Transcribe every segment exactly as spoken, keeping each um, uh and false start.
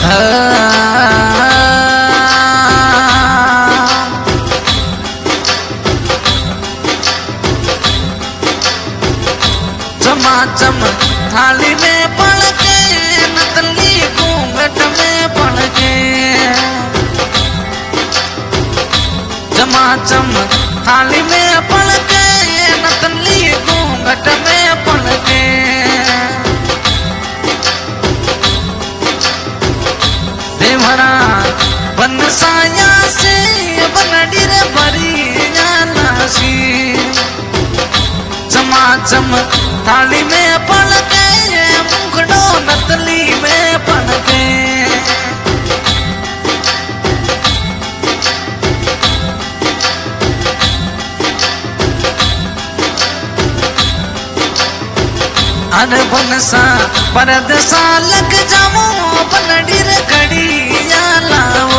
चमाचम थाली में पड़ के नतली घूंघट में पड़ के चमाचम थाली में पड़ के नतली घूंघट में पड़ के देवरा बन साया से बनडीर भरी नासी चमाचम थाली में पड़ के मुखड़ो नतली में पड़ के अरे बनसा परदसा लग जामो बनडीर घड़ी लाओ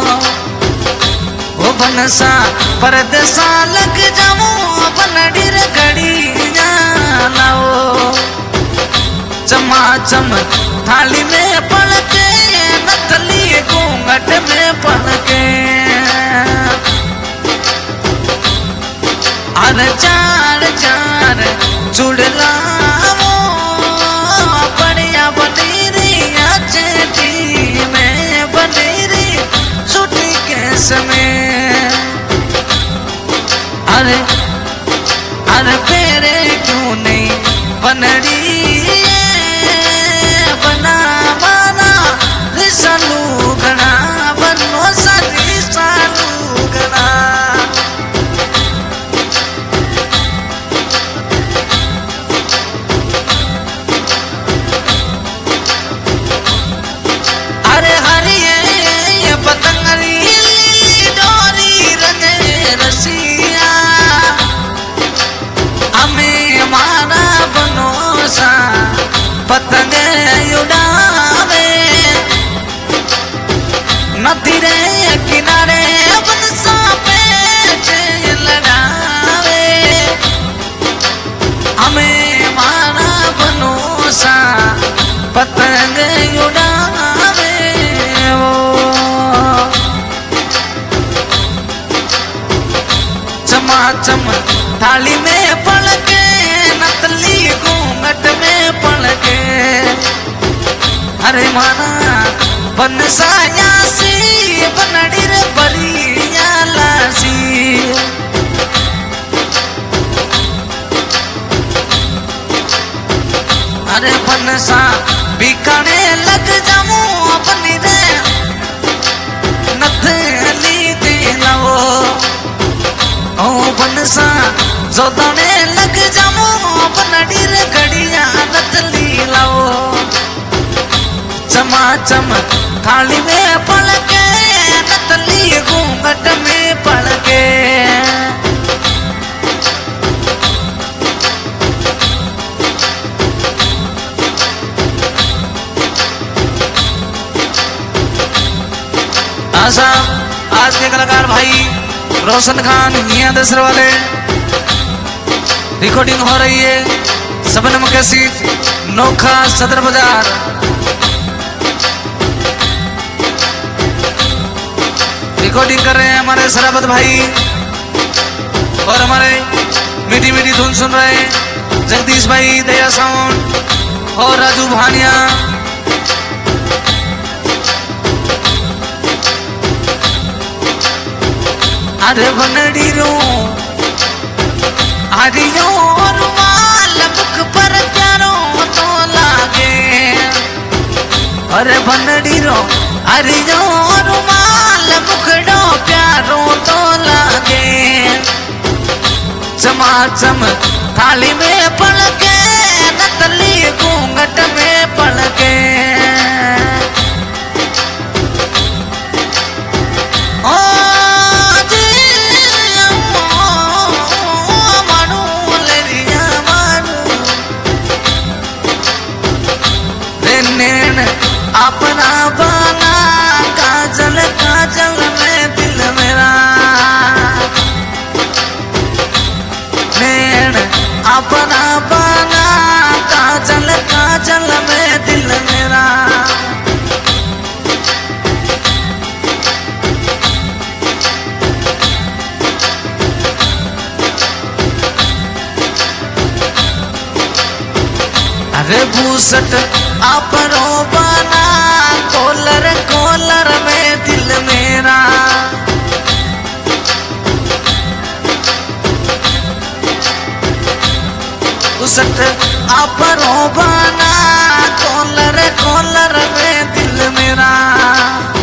वो बनसा परदसा लग जामो बनडीर घड़ी लाओ चमाचम थाली में पड़ के नतली घूंघट में पड़ के अरे चार चार चुड़ला बढ़िया बनेरी चेटी में बनेरी छुट्टी के समय अरे अरे पेरे क्यों नहीं बनरी बना माना रिसालू गना बनो सरी सालू गना अरे हरिये ये पतंगरी डोरी रंगे रसिया हमें हमारा बनोसा पतंग उड़ावे नदी रे किनारे बनसा पे लड़ावे हमें हमारा बनोसा पतंग उड़ावे वो चमाचम थाली में पड़ के नतली घूंघट में पड़ के अरे माना बन साया सी बनडीर भरी लासी अरे बनसा बिकाने लग जामू अपनी रे नथली दिलाओ ओ बनसा जोदने लग जामू बनडीर घड़िया नतली लाओ चमाचम थाली में पड़ के नतली घूंघट में पड़ के आशा आज के कलाकार भाई रोशन खान हिया दसर वाले रिकॉर्डिंग हो रही है सबनम कैसेट नोखा सदर बाजार रिकॉर्डिंग कर रहे हैं हमारे सराबत भाई और हमारे मीठी मीठी धुन सुन रहे हैं जगदीश भाई दया साउंड और राजू भानिया अरे बनडी रो हरियो रुमाल मुख पर प्यारो तो लागे अरे बनडी रो हरियो रुमाल मुखड़ो प्यारो तो लागे चमाचम थाली में पड़ के नतली घूंघट में पड़ के अपना बना काजल काजल में दिल मेरा नैन अपना बना काजल काजल में दिल मेरा रे बूसट आपरो बना कॉलर कॉलर में दिल मेरा। बूसट आपरो बना कॉलर कॉलर में दिल मेरा।